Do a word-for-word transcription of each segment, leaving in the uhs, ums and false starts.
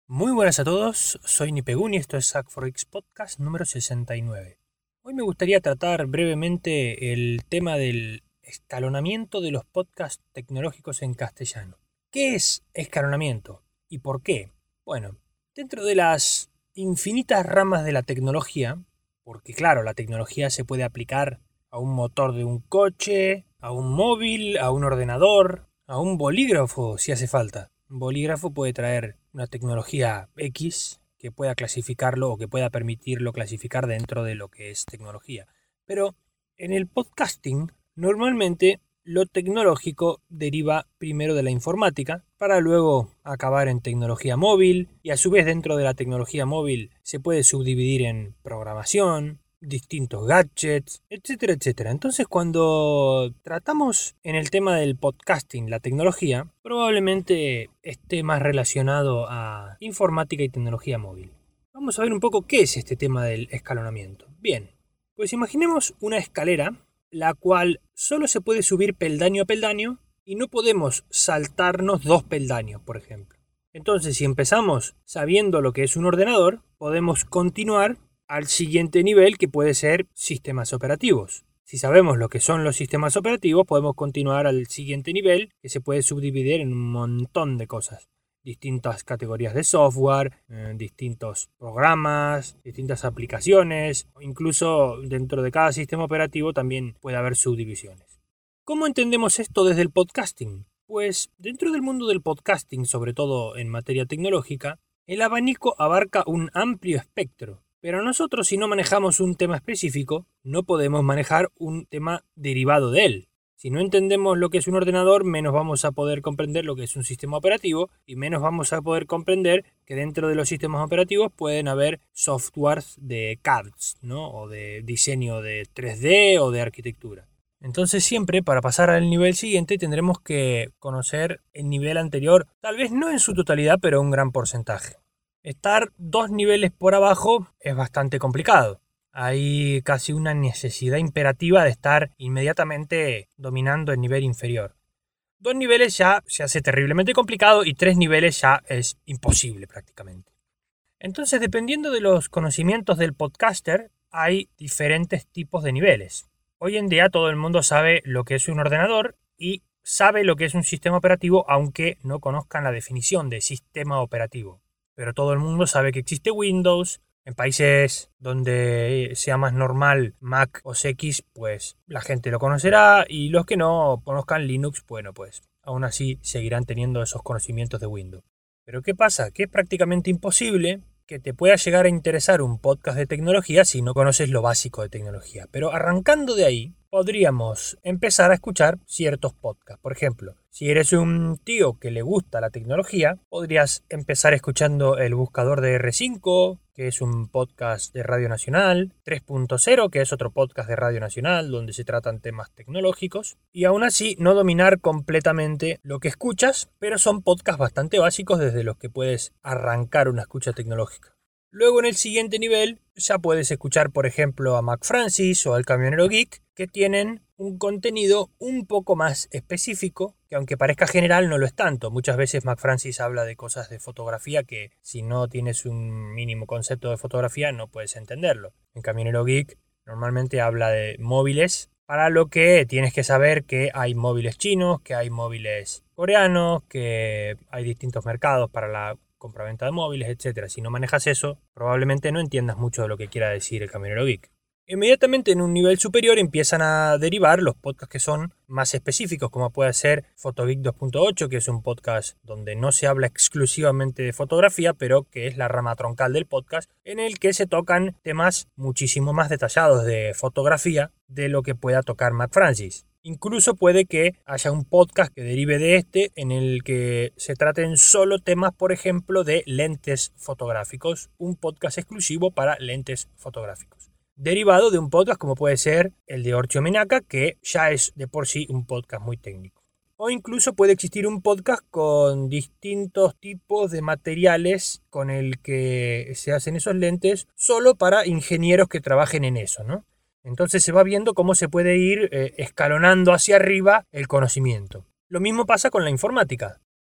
Muy buenas a todos, soy Nipegun y esto es Hack for X Podcast número sesenta y nueve. Hoy me gustaría tratar brevemente el tema del escalonamiento de los podcasts tecnológicos en castellano. ¿Qué es escalonamiento y por qué? Bueno, dentro de las infinitas ramas de la tecnología, porque claro, la tecnología se puede aplicar a un motor de un coche, a un móvil, a un ordenador, a un bolígrafo si hace falta. Un bolígrafo puede traer una tecnología X que pueda clasificarlo o que pueda permitirlo clasificar dentro de lo que es tecnología. Pero en el podcasting, normalmente lo tecnológico deriva primero de la informática para luego acabar en tecnología móvil y a su vez dentro de la tecnología móvil se puede subdividir en programación, distintos gadgets, etcétera, etcétera. Entonces, cuando tratamos en el tema del podcasting la tecnología, probablemente esté más relacionado a informática y tecnología móvil. Vamos a ver un poco qué es este tema del escalonamiento. Bien, pues imaginemos una escalera la cual solo se puede subir peldaño a peldaño y no podemos saltarnos dos peldaños, por ejemplo. Entonces, si empezamos sabiendo lo que es un ordenador, podemos continuar al siguiente nivel, que puede ser sistemas operativos. Si sabemos lo que son los sistemas operativos, podemos continuar al siguiente nivel, que se puede subdividir en un montón de cosas. Distintas categorías de software, eh, distintos programas, distintas aplicaciones, incluso dentro de cada sistema operativo también puede haber subdivisiones. ¿Cómo entendemos esto desde el podcasting? Pues dentro del mundo del podcasting, sobre todo en materia tecnológica, el abanico abarca un amplio espectro. Pero nosotros, si no manejamos un tema específico, no podemos manejar un tema derivado de él. Si no entendemos lo que es un ordenador, menos vamos a poder comprender lo que es un sistema operativo y menos vamos a poder comprender que dentro de los sistemas operativos pueden haber softwares de C A Ds, ¿no? O de diseño de tres D o de arquitectura. Entonces siempre para pasar al nivel siguiente tendremos que conocer el nivel anterior, tal vez no en su totalidad, pero un gran porcentaje. Estar dos niveles por abajo es bastante complicado. Hay casi una necesidad imperativa de estar inmediatamente dominando el nivel inferior. Dos niveles ya se hace terriblemente complicado y tres niveles ya es imposible prácticamente. Entonces, dependiendo de los conocimientos del podcaster, hay diferentes tipos de niveles. Hoy en día todo el mundo sabe lo que es un ordenador y sabe lo que es un sistema operativo, aunque no conozcan la definición de sistema operativo. Pero todo el mundo sabe que existe Windows. En países donde sea más normal Mac o X, pues la gente lo conocerá, y los que no conozcan Linux, bueno, pues aún así seguirán teniendo esos conocimientos de Windows. Pero ¿qué pasa? Que es prácticamente imposible que te pueda llegar a interesar un podcast de tecnología si no conoces lo básico de tecnología. Pero arrancando de ahí, podríamos empezar a escuchar ciertos podcasts. Por ejemplo, si eres un tío que le gusta la tecnología, podrías empezar escuchando El Buscador de erre cinco, que es un podcast de Radio Nacional, tres punto cero, que es otro podcast de Radio Nacional, donde se tratan temas tecnológicos, y aún así no dominar completamente lo que escuchas, pero son podcasts bastante básicos desde los que puedes arrancar una escucha tecnológica. Luego en el siguiente nivel ya puedes escuchar, por ejemplo, a McFrancis o al Camionero Geek, que tienen un contenido un poco más específico, que aunque parezca general no lo es tanto. Muchas veces McFrancis habla de cosas de fotografía que si no tienes un mínimo concepto de fotografía no puedes entenderlo. En Camionero Geek normalmente habla de móviles, para lo que tienes que saber que hay móviles chinos, que hay móviles coreanos, que hay distintos mercados para la compraventa de móviles, etcétera. Si no manejas eso, probablemente no entiendas mucho de lo que quiera decir el Camionero Geek. Inmediatamente en un nivel superior empiezan a derivar los podcasts que son más específicos, como puede ser Fotogeek dos punto ocho, que es un podcast donde no se habla exclusivamente de fotografía, pero que es la rama troncal del podcast, en el que se tocan temas muchísimo más detallados de fotografía de lo que pueda tocar McFrancis. Incluso puede que haya un podcast que derive de este en el que se traten solo temas, por ejemplo, de lentes fotográficos, un podcast exclusivo para lentes fotográficos, derivado de un podcast como puede ser el de Orchio Menaca, que ya es de por sí un podcast muy técnico. O incluso puede existir un podcast con distintos tipos de materiales con el que se hacen esos lentes solo para ingenieros que trabajen en eso, ¿no? Entonces se va viendo cómo se puede ir eh, escalonando hacia arriba el conocimiento. Lo mismo pasa con la informática.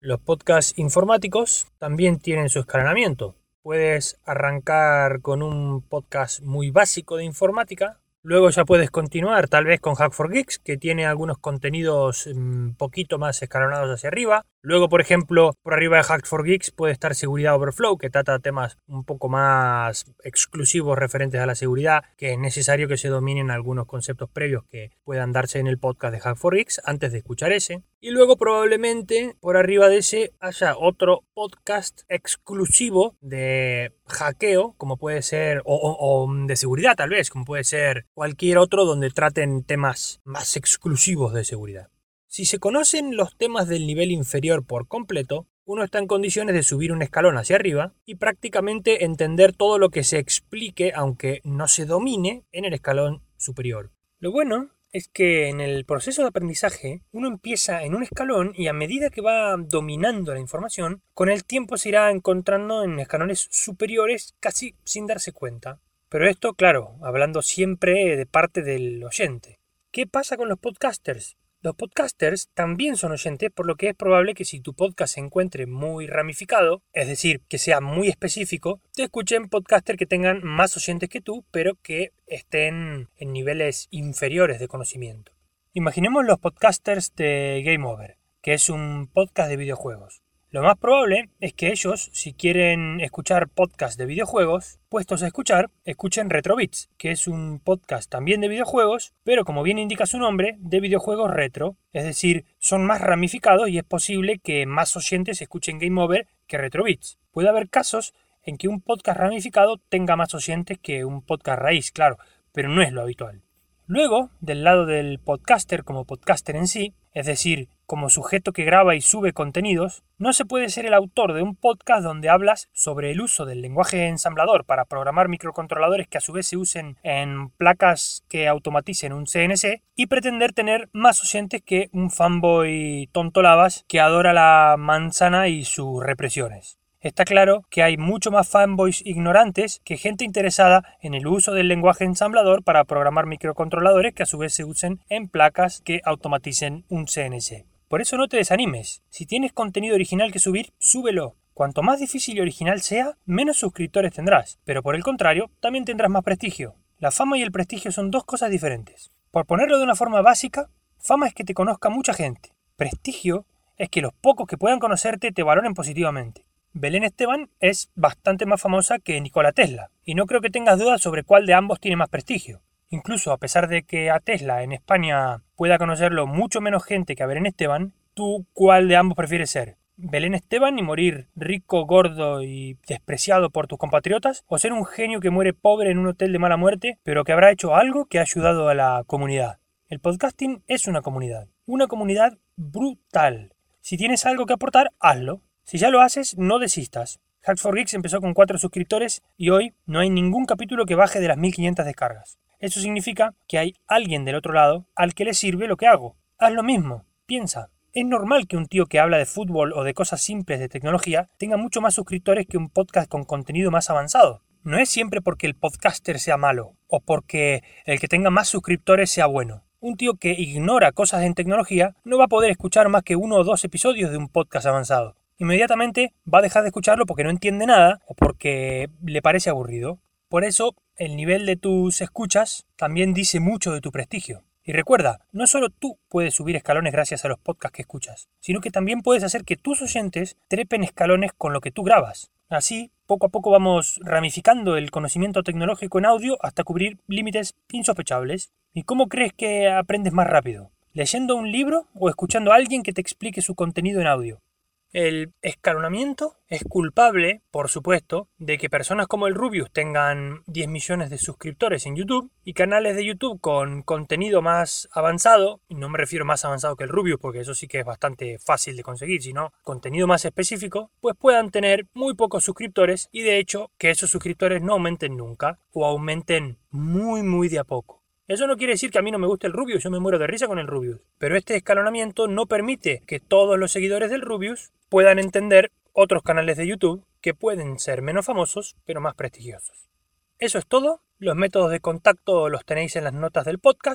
Los podcasts informáticos también tienen su escalonamiento. Puedes arrancar con un podcast muy básico de informática. Luego ya puedes continuar tal vez con Hack for Geeks, que tiene algunos contenidos un poquito más escalonados hacia arriba. Luego, por ejemplo, por arriba de Hack for Geeks puede estar Seguridad Overflow, que trata temas un poco más exclusivos referentes a la seguridad, que es necesario que se dominen algunos conceptos previos que puedan darse en el podcast de Hack for Geeks antes de escuchar ese. Y luego probablemente por arriba de ese haya otro podcast exclusivo de hackeo, como puede ser, o, o, o de seguridad tal vez, como puede ser cualquier otro donde traten temas más exclusivos de seguridad. Si se conocen los temas del nivel inferior por completo, uno está en condiciones de subir un escalón hacia arriba y prácticamente entender todo lo que se explique, aunque no se domine, en el escalón superior. Lo bueno es que en el proceso de aprendizaje uno empieza en un escalón y a medida que va dominando la información, con el tiempo se irá encontrando en escalones superiores casi sin darse cuenta. Pero esto, claro, hablando siempre de parte del oyente. ¿Qué pasa con los podcasters? Los podcasters también son oyentes, por lo que es probable que si tu podcast se encuentre muy ramificado, es decir, que sea muy específico, te escuchen podcasters que tengan más oyentes que tú, pero que estén en niveles inferiores de conocimiento. Imaginemos los podcasters de Game Over, que es un podcast de videojuegos. Lo más probable es que ellos, si quieren escuchar podcasts de videojuegos, puestos a escuchar, escuchen Retrobits, que es un podcast también de videojuegos, pero como bien indica su nombre, de videojuegos retro. Es decir, son más ramificados y es posible que más oyentes escuchen Game Over que Retrobits. Puede haber casos en que un podcast ramificado tenga más oyentes que un podcast raíz, claro, pero no es lo habitual. Luego, del lado del podcaster como podcaster en sí, es decir, como sujeto que graba y sube contenidos, no se puede ser el autor de un podcast donde hablas sobre el uso del lenguaje ensamblador para programar microcontroladores que a su vez se usen en placas que automaticen un C N C y pretender tener más oyentes que un fanboy tontolabas que adora la manzana y sus represiones. Está claro que hay mucho más fanboys ignorantes que gente interesada en el uso del lenguaje ensamblador para programar microcontroladores que a su vez se usen en placas que automaticen un C N C. Por eso no te desanimes. Si tienes contenido original que subir, súbelo. Cuanto más difícil y original sea, menos suscriptores tendrás. Pero por el contrario, también tendrás más prestigio. La fama y el prestigio son dos cosas diferentes. Por ponerlo de una forma básica, fama es que te conozca mucha gente. Prestigio es que los pocos que puedan conocerte te valoren positivamente. Belén Esteban es bastante más famosa que Nikola Tesla, y no creo que tengas dudas sobre cuál de ambos tiene más prestigio. Incluso a pesar de que a Tesla en España pueda conocerlo mucho menos gente que a Belén Esteban, ¿tú cuál de ambos prefieres ser? ¿Belén Esteban y morir rico, gordo y despreciado por tus compatriotas? ¿O ser un genio que muere pobre en un hotel de mala muerte, pero que habrá hecho algo que ha ayudado a la comunidad? El podcasting es una comunidad, una comunidad brutal. Si tienes algo que aportar, hazlo. Si ya lo haces, no desistas. Hack for Geeks empezó con cuatro suscriptores y hoy no hay ningún capítulo que baje de las mil quinientas descargas. Eso significa que hay alguien del otro lado al que le sirve lo que hago. Haz lo mismo. Piensa. Es normal que un tío que habla de fútbol o de cosas simples de tecnología tenga mucho más suscriptores que un podcast con contenido más avanzado. No es siempre porque el podcaster sea malo o porque el que tenga más suscriptores sea bueno. Un tío que ignora cosas en tecnología no va a poder escuchar más que uno o dos episodios de un podcast avanzado. Inmediatamente va a dejar de escucharlo porque no entiende nada o porque le parece aburrido. Por eso, el nivel de tus escuchas también dice mucho de tu prestigio. Y recuerda, no solo tú puedes subir escalones gracias a los podcasts que escuchas, sino que también puedes hacer que tus oyentes trepen escalones con lo que tú grabas. Así, poco a poco vamos ramificando el conocimiento tecnológico en audio hasta cubrir límites insospechables. ¿Y cómo crees que aprendes más rápido? ¿Leyendo un libro o escuchando a alguien que te explique su contenido en audio? El escalonamiento es culpable, por supuesto, de que personas como el Rubius tengan diez millones de suscriptores en YouTube y canales de YouTube con contenido más avanzado, y no me refiero más avanzado que el Rubius porque eso sí que es bastante fácil de conseguir, sino contenido más específico, pues puedan tener muy pocos suscriptores y de hecho que esos suscriptores no aumenten nunca o aumenten muy muy de a poco. Eso no quiere decir que a mí no me guste el Rubius, yo me muero de risa con el Rubius. Pero este escalonamiento no permite que todos los seguidores del Rubius puedan entender otros canales de YouTube que pueden ser menos famosos, pero más prestigiosos. Eso es todo. Los métodos de contacto los tenéis en las notas del podcast.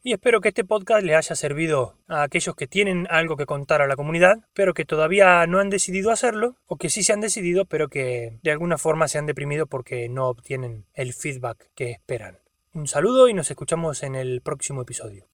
Y espero que este podcast les haya servido a aquellos que tienen algo que contar a la comunidad, pero que todavía no han decidido hacerlo, o que sí se han decidido, pero que de alguna forma se han deprimido porque no obtienen el feedback que esperan. Un saludo y nos escuchamos en el próximo episodio.